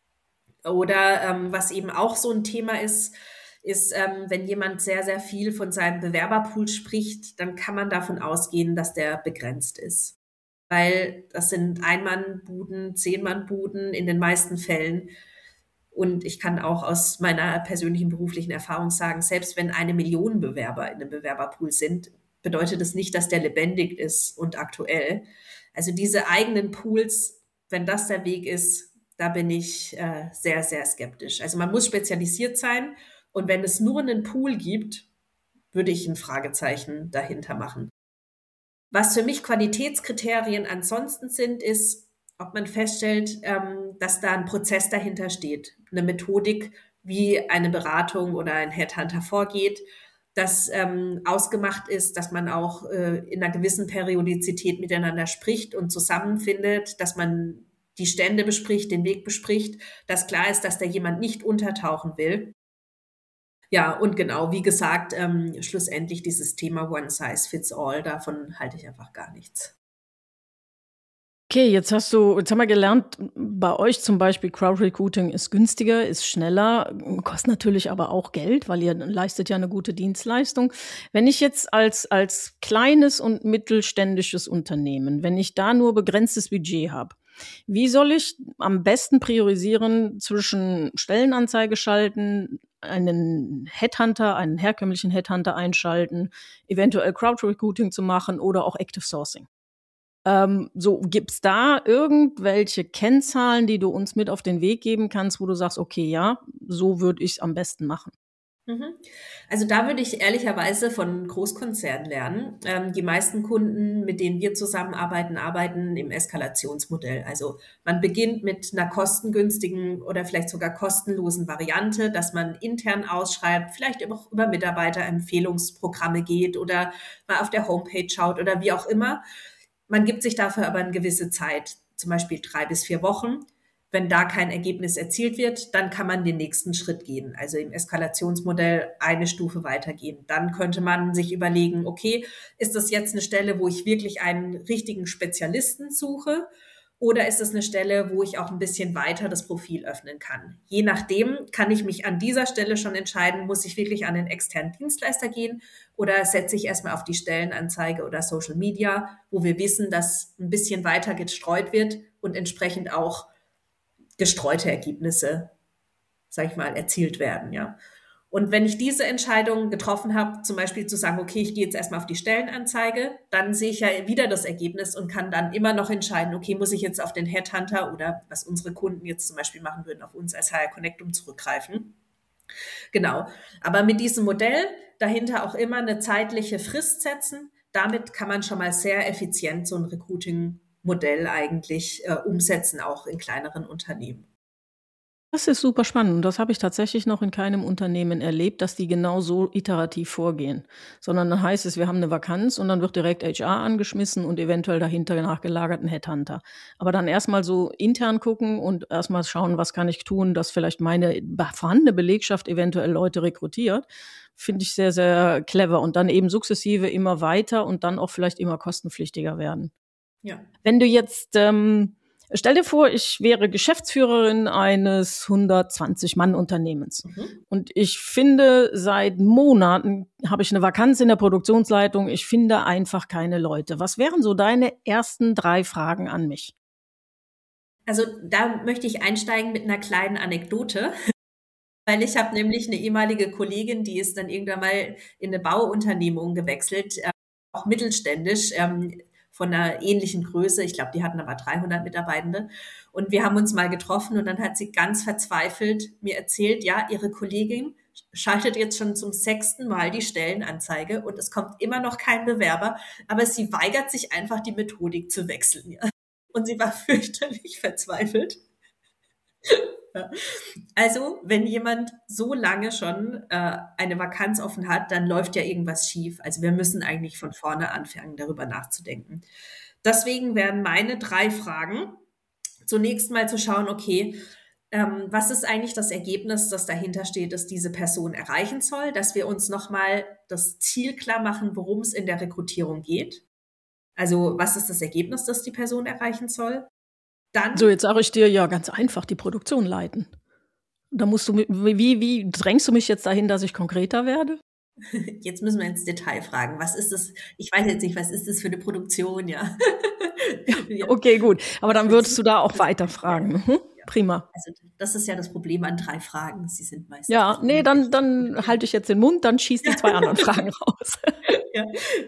Oder was eben auch so ein Thema ist, wenn jemand sehr, sehr viel von seinem Bewerberpool spricht, dann kann man davon ausgehen, dass der begrenzt ist. Weil das sind Ein-Mann-Buden, 10-Mann-Buden in den meisten Fällen. Und ich kann auch aus meiner persönlichen beruflichen Erfahrung sagen, selbst wenn 1 Million Bewerber in einem Bewerberpool sind, bedeutet das nicht, dass der lebendig ist und aktuell. Also diese eigenen Pools, wenn das der Weg ist, da bin ich sehr, sehr skeptisch. Also man muss spezialisiert sein und wenn es nur einen Pool gibt, würde ich ein Fragezeichen dahinter machen. Was für mich Qualitätskriterien ansonsten sind, ist, ob man feststellt, dass da ein Prozess dahinter steht, eine Methodik, wie eine Beratung oder ein Headhunter vorgeht, dass ausgemacht ist, dass man auch in einer gewissen Periodizität miteinander spricht und zusammenfindet, dass man die Stände bespricht, den Weg bespricht, dass klar ist, dass da jemand nicht untertauchen will. Ja, und genau, wie gesagt, schlussendlich dieses Thema One Size Fits All, davon halte ich einfach gar nichts. Okay, jetzt haben wir gelernt, bei euch zum Beispiel Crowd Recruiting ist günstiger, ist schneller, kostet natürlich aber auch Geld, weil ihr leistet ja eine gute Dienstleistung. Wenn ich jetzt als kleines und mittelständisches Unternehmen, wenn ich da nur begrenztes Budget habe, wie soll ich am besten priorisieren zwischen Stellenanzeige schalten, einen Headhunter, einen herkömmlichen Headhunter einschalten, eventuell Crowd Recruiting zu machen oder auch Active Sourcing? So, gibt's da irgendwelche Kennzahlen, die du uns mit auf den Weg geben kannst, wo du sagst, okay, ja, so würde ich's am besten machen? Mhm. Also da würde ich ehrlicherweise von Großkonzernen lernen. Die meisten Kunden, mit denen wir zusammenarbeiten, arbeiten im Eskalationsmodell. Also man beginnt mit einer kostengünstigen oder vielleicht sogar kostenlosen Variante, dass man intern ausschreibt, vielleicht auch über Mitarbeiterempfehlungsprogramme geht oder mal auf der Homepage schaut oder wie auch immer. Man gibt sich dafür aber eine gewisse Zeit, zum Beispiel 3 bis 4 Wochen. Wenn da kein Ergebnis erzielt wird, dann kann man den nächsten Schritt gehen, also im Eskalationsmodell eine Stufe weitergehen. Dann könnte man sich überlegen, okay, ist das jetzt eine Stelle, wo ich wirklich einen richtigen Spezialisten suche? Oder ist es eine Stelle, wo ich auch ein bisschen weiter das Profil öffnen kann? Je nachdem kann ich mich an dieser Stelle schon entscheiden, muss ich wirklich an den externen Dienstleister gehen oder setze ich erstmal auf die Stellenanzeige oder Social Media, wo wir wissen, dass ein bisschen weiter gestreut wird und entsprechend auch gestreute Ergebnisse, sag ich mal, erzielt werden, ja. Und wenn ich diese Entscheidung getroffen habe, zum Beispiel zu sagen, okay, ich gehe jetzt erstmal auf die Stellenanzeige, dann sehe ich ja wieder das Ergebnis und kann dann immer noch entscheiden, okay, muss ich jetzt auf den Headhunter oder was unsere Kunden jetzt zum Beispiel machen würden, auf uns als HR Connectum zurückgreifen. Genau. Aber mit diesem Modell dahinter auch immer eine zeitliche Frist setzen. Damit kann man schon mal sehr effizient so ein Recruiting-Modell eigentlich umsetzen, auch in kleineren Unternehmen. Das ist super spannend. Und das habe ich tatsächlich noch in keinem Unternehmen erlebt, dass die genau so iterativ vorgehen. Sondern dann heißt es, wir haben eine Vakanz und dann wird direkt HR angeschmissen und eventuell dahinter nachgelagert ein Headhunter. Aber dann erstmal so intern gucken und erstmal schauen, was kann ich tun, dass vielleicht meine vorhandene Belegschaft eventuell Leute rekrutiert, finde ich sehr, sehr clever. Und dann eben sukzessive immer weiter und dann auch vielleicht immer kostenpflichtiger werden. Ja. Wenn du jetzt, stell dir vor, ich wäre Geschäftsführerin eines 120-Mann-Unternehmens. Mhm. Und ich finde, seit Monaten habe ich eine Vakanz in der Produktionsleitung. Ich finde einfach keine Leute. Was wären so deine ersten 3 Fragen an mich? Also da möchte ich einsteigen mit einer kleinen Anekdote, weil ich habe nämlich eine ehemalige Kollegin, die ist dann irgendwann mal in eine Bauunternehmung gewechselt, auch mittelständisch, von einer ähnlichen Größe. Ich glaube, die hatten aber 300 Mitarbeitende. Und wir haben uns mal getroffen und dann hat sie ganz verzweifelt mir erzählt, ja, ihre Kollegin schaltet jetzt schon zum 6. Mal die Stellenanzeige und es kommt immer noch kein Bewerber, aber sie weigert sich einfach, die Methodik zu wechseln. Ja. Und sie war fürchterlich verzweifelt. Ja. Also, wenn jemand so lange schon eine Vakanz offen hat, dann läuft ja irgendwas schief. Also wir müssen eigentlich von vorne anfangen, darüber nachzudenken. Deswegen wären meine 3 Fragen zunächst mal zu schauen, okay, was ist eigentlich das Ergebnis, das dahinter steht, dass diese Person erreichen soll, dass wir uns nochmal das Ziel klar machen, worum es in der Rekrutierung geht. Also was ist das Ergebnis, das die Person erreichen soll? So, Dann jetzt sage ich dir, ja, ganz einfach, die Produktion leiten. Da musst du, wie drängst du mich jetzt dahin, dass ich konkreter werde? Jetzt müssen wir ins Detail fragen. Was ist das? Ich weiß jetzt nicht, was ist das für eine Produktion, ja? Ja. Okay, gut. Aber dann würdest du da auch Das- weiter Ja, fragen. ja. Prima. Also das ist ja das Problem an 3 Fragen. Sie sind meistens Ja, nicht nee, unrecht. dann halte ich jetzt den Mund, dann schieß die 2 anderen Fragen raus. Ja.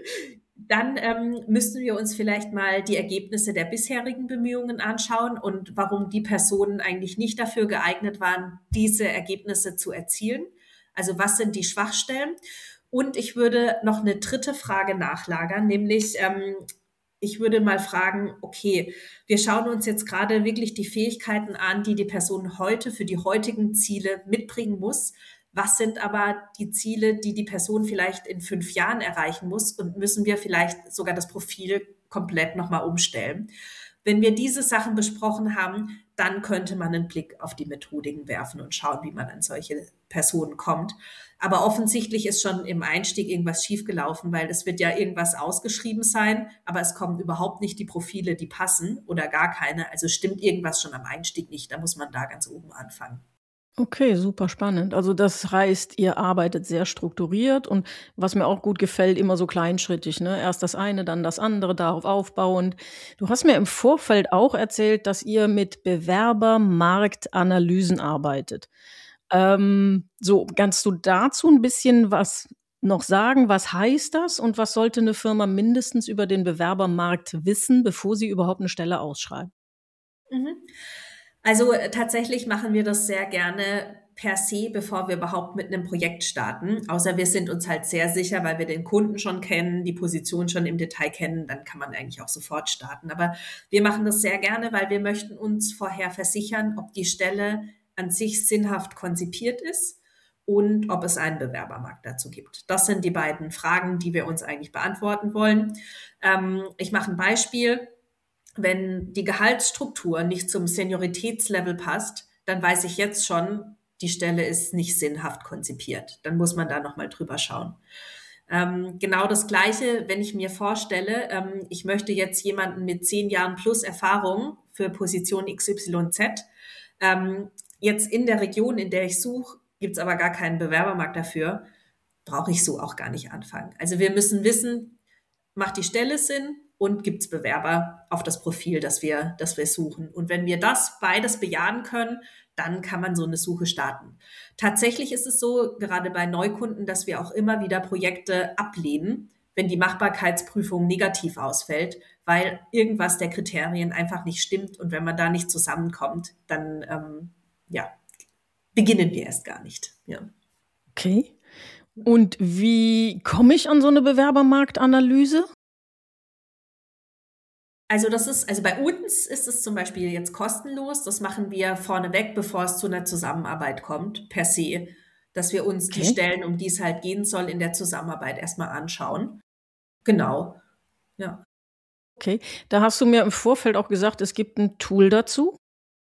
Dann müssten wir uns vielleicht mal die Ergebnisse der bisherigen Bemühungen anschauen und warum die Personen eigentlich nicht dafür geeignet waren, diese Ergebnisse zu erzielen. Also was sind die Schwachstellen? Und ich würde noch eine 3. Frage nachlagern, nämlich ich würde mal fragen, okay, wir schauen uns jetzt gerade wirklich die Fähigkeiten an, die die Person heute für die heutigen Ziele mitbringen muss. Was sind aber die Ziele, die die Person vielleicht in 5 Jahren erreichen muss und müssen wir vielleicht sogar das Profil komplett nochmal umstellen? Wenn wir diese Sachen besprochen haben, dann könnte man einen Blick auf die Methodiken werfen und schauen, wie man an solche Personen kommt. Aber offensichtlich ist schon im Einstieg irgendwas schiefgelaufen, weil es wird ja irgendwas ausgeschrieben sein, aber es kommen überhaupt nicht die Profile, die passen oder gar keine. Also stimmt irgendwas schon am Einstieg nicht. Da muss man da ganz oben anfangen. Okay, super spannend. Also das heißt, ihr arbeitet sehr strukturiert und was mir auch gut gefällt, immer so kleinschrittig, ne? Erst das eine, dann das andere, darauf aufbauend. Du hast mir im Vorfeld auch erzählt, dass ihr mit Bewerbermarktanalysen arbeitet. So, kannst du dazu ein bisschen was noch sagen? Was heißt das und was sollte eine Firma mindestens über den Bewerbermarkt wissen, bevor sie überhaupt eine Stelle ausschreibt? Mhm. Also tatsächlich machen wir das sehr gerne per se, bevor wir überhaupt mit einem Projekt starten. Außer wir sind uns halt sehr sicher, weil wir den Kunden schon kennen, die Position schon im Detail kennen, dann kann man eigentlich auch sofort starten. Aber wir machen das sehr gerne, weil wir möchten uns vorher versichern, ob die Stelle an sich sinnhaft konzipiert ist und ob es einen Bewerbermarkt dazu gibt. Das sind die beiden Fragen, die wir uns eigentlich beantworten wollen. Ich mache ein Beispiel. Wenn die Gehaltsstruktur nicht zum Senioritätslevel passt, dann weiß ich jetzt schon, die Stelle ist nicht sinnhaft konzipiert. Dann muss man da nochmal drüber schauen. Genau das Gleiche, wenn ich mir vorstelle, ich möchte jetzt jemanden mit 10 Jahren plus Erfahrung für Position XYZ. Jetzt in der Region, in der ich suche, gibt es aber gar keinen Bewerbermarkt dafür, brauche ich so auch gar nicht anfangen. Also wir müssen wissen, macht die Stelle Sinn und gibt es Bewerber auf das Profil, das wir suchen. Und wenn wir das beides bejahen können, dann kann man so eine Suche starten. Tatsächlich ist es so, gerade bei Neukunden, dass wir auch immer wieder Projekte ablehnen, wenn die Machbarkeitsprüfung negativ ausfällt, weil irgendwas der Kriterien einfach nicht stimmt. Und wenn man da nicht zusammenkommt, dann beginnen wir erst gar nicht. Ja. Okay. Und wie komme ich an so eine Bewerbermarktanalyse? Also bei uns ist es zum Beispiel jetzt kostenlos. Das machen wir vorneweg, bevor es zu einer Zusammenarbeit kommt, per se, dass wir uns die Stellen, um die es halt gehen soll, in der Zusammenarbeit erstmal anschauen. Genau, ja. Okay, da hast du mir im Vorfeld auch gesagt, es gibt ein Tool dazu.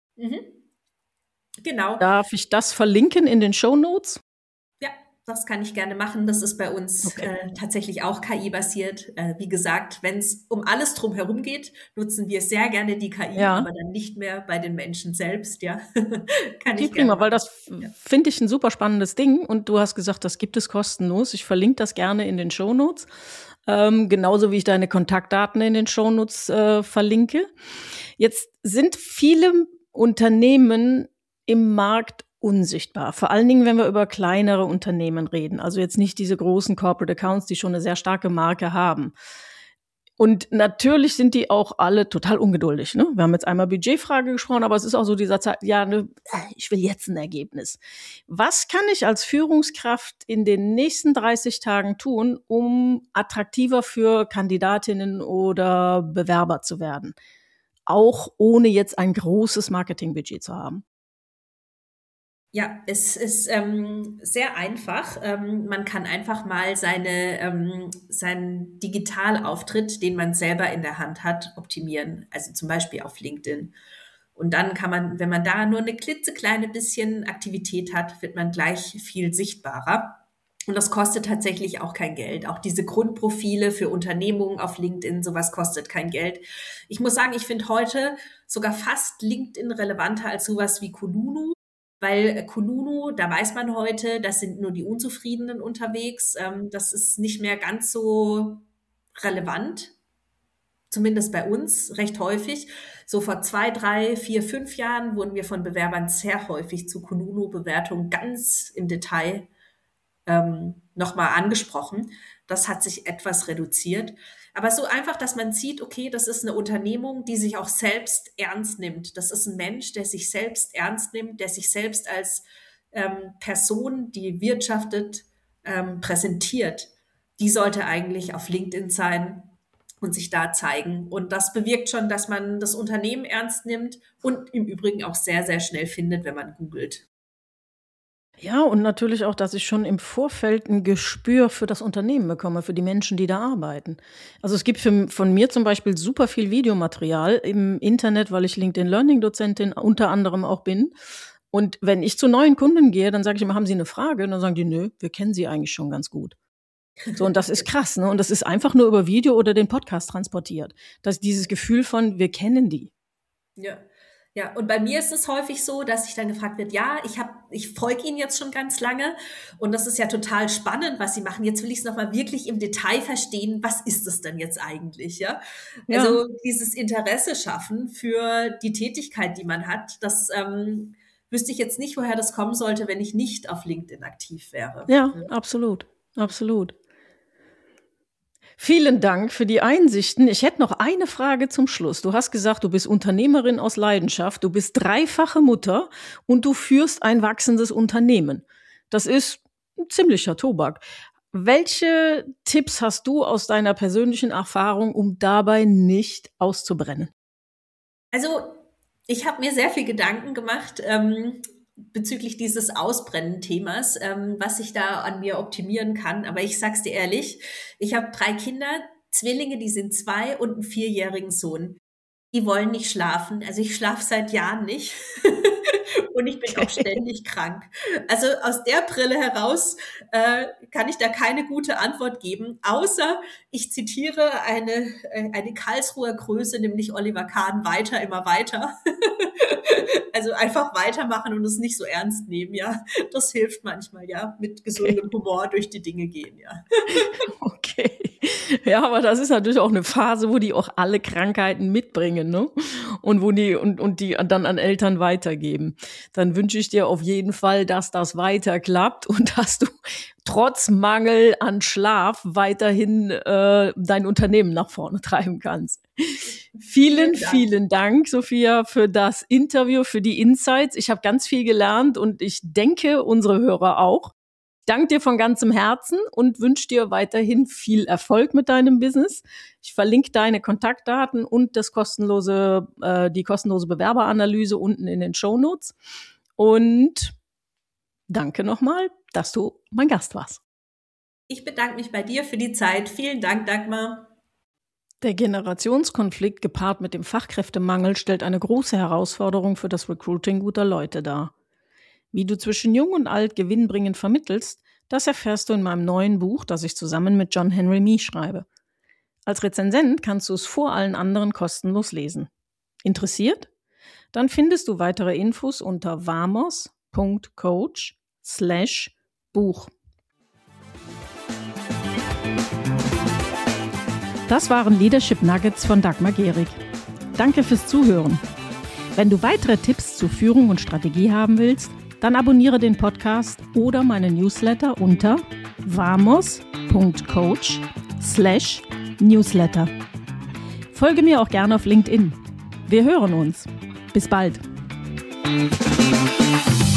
Genau. Darf ich das verlinken in den Shownotes? Ja, das kann ich gerne machen. Das ist bei uns tatsächlich auch KI-basiert. Wie gesagt, wenn es um alles drumherum geht, nutzen wir sehr gerne die KI, aber dann nicht mehr bei den Menschen selbst. Ja, kann ich prima, weil das finde ich ein super spannendes Ding. Und du hast gesagt, das gibt es kostenlos. Ich verlinke das gerne in den Shownotes. Genauso wie ich deine Kontaktdaten in den Shownotes verlinke. Jetzt sind viele Unternehmen im Markt unsichtbar. Vor allen Dingen, wenn wir über kleinere Unternehmen reden. Also jetzt nicht diese großen Corporate Accounts, die schon eine sehr starke Marke haben. Und natürlich sind die auch alle total ungeduldig. Ne? Wir haben jetzt einmal Budgetfrage gesprochen, aber es ist auch so dieser Zeit, ich will jetzt ein Ergebnis. Was kann ich als Führungskraft in den nächsten 30 Tagen tun, um attraktiver für Kandidatinnen oder Bewerber zu werden? Auch ohne jetzt ein großes Marketingbudget zu haben. Ja, es ist sehr einfach. Man kann einfach mal seinen Digitalauftritt, den man selber in der Hand hat, optimieren. Also zum Beispiel auf LinkedIn. Und dann kann man, wenn man da nur eine klitzekleine bisschen Aktivität hat, wird man gleich viel sichtbarer. Und das kostet tatsächlich auch kein Geld. Auch diese Grundprofile für Unternehmungen auf LinkedIn, sowas kostet kein Geld. Ich muss sagen, ich finde heute sogar fast LinkedIn relevanter als sowas wie Kununu. Weil Kununu, da weiß man heute, das sind nur die Unzufriedenen unterwegs. Das ist nicht mehr ganz so relevant, zumindest bei uns recht häufig. So vor 2, 3, 4, 5 Jahren wurden wir von Bewerbern sehr häufig zu Kununu-Bewertungen ganz im Detail nochmal angesprochen. Das hat sich etwas reduziert. Aber so einfach, dass man sieht, okay, das ist eine Unternehmung, die sich auch selbst ernst nimmt. Das ist ein Mensch, der sich selbst ernst nimmt, der sich selbst als Person, die wirtschaftet, präsentiert. Die sollte eigentlich auf LinkedIn sein und sich da zeigen. Und das bewirkt schon, dass man das Unternehmen ernst nimmt und im Übrigen auch sehr, sehr schnell findet, wenn man googelt. Ja, und natürlich auch, dass ich schon im Vorfeld ein Gespür für das Unternehmen bekomme, für die Menschen, die da arbeiten. Also es gibt von mir zum Beispiel super viel Videomaterial im Internet, weil ich LinkedIn Learning Dozentin unter anderem auch bin. Und wenn ich zu neuen Kunden gehe, dann sage ich immer, haben Sie eine Frage? Und dann sagen die, nö, wir kennen Sie eigentlich schon ganz gut. So, und das ist krass, ne? Und das ist einfach nur über Video oder den Podcast transportiert. Das ist dieses Gefühl von, wir kennen die. Ja. Ja, und bei mir ist es häufig so, dass ich dann gefragt wird, ja, ich folge Ihnen jetzt schon ganz lange und das ist ja total spannend, was Sie machen. Jetzt will ich es nochmal wirklich im Detail verstehen, was ist es denn jetzt eigentlich, ja? Also dieses Interesse schaffen für die Tätigkeit, die man hat, das wüsste ich jetzt nicht, woher das kommen sollte, wenn ich nicht auf LinkedIn aktiv wäre. Ja, absolut, absolut. Vielen Dank für die Einsichten. Ich hätte noch eine Frage zum Schluss. Du hast gesagt, du bist Unternehmerin aus Leidenschaft, du bist dreifache Mutter und du führst ein wachsendes Unternehmen. Das ist ein ziemlicher Tobak. Welche Tipps hast du aus deiner persönlichen Erfahrung, um dabei nicht auszubrennen? Also, ich habe mir sehr viel Gedanken gemacht bezüglich dieses Ausbrennen-Themas, was ich da an mir optimieren kann. Aber ich sag's dir ehrlich, ich habe 3 Kinder, Zwillinge, die sind 2 und einen 4-jährigen Sohn. Die wollen nicht schlafen. Also ich schlafe seit Jahren nicht und ich bin auch ständig krank. Also aus der Brille heraus kann ich da keine gute Antwort geben, außer ich zitiere eine Karlsruher Größe, nämlich Oliver Kahn, weiter, immer weiter. Also einfach weitermachen und es nicht so ernst nehmen, ja. Das hilft manchmal, ja, mit gesundem Humor durch die Dinge gehen, ja. Okay. Ja, aber das ist natürlich auch eine Phase, wo die auch alle Krankheiten mitbringen, ne? Und wo die dann an Eltern weitergeben. Dann wünsche ich dir auf jeden Fall, dass das weiter klappt und dass du trotz Mangel an Schlaf weiterhin dein Unternehmen nach vorne treiben kannst. Vielen Dank, Sophia, für das Interview, für die Insights. Ich habe ganz viel gelernt und ich denke, unsere Hörer auch. Danke dir von ganzem Herzen und wünsche dir weiterhin viel Erfolg mit deinem Business. Ich verlinke deine Kontaktdaten und die kostenlose Bewerberanalyse unten in den Shownotes. Und danke nochmal, dass du mein Gast warst. Ich bedanke mich bei dir für die Zeit. Vielen Dank, Dagmar. Der Generationskonflikt gepaart mit dem Fachkräftemangel stellt eine große Herausforderung für das Recruiting guter Leute dar. Wie du zwischen Jung und Alt gewinnbringend vermittelst, das erfährst du in meinem neuen Buch, das ich zusammen mit John Henry Mee schreibe. Als Rezensent kannst du es vor allen anderen kostenlos lesen. Interessiert? Dann findest du weitere Infos unter vamos.coach/Buch. Das waren Leadership Nuggets von Dagmar Gehrig. Danke fürs Zuhören. Wenn du weitere Tipps zu Führung und Strategie haben willst, dann abonniere den Podcast oder meinen Newsletter unter vamos.coach/Newsletter. Folge mir auch gerne auf LinkedIn. Wir hören uns. Bis bald.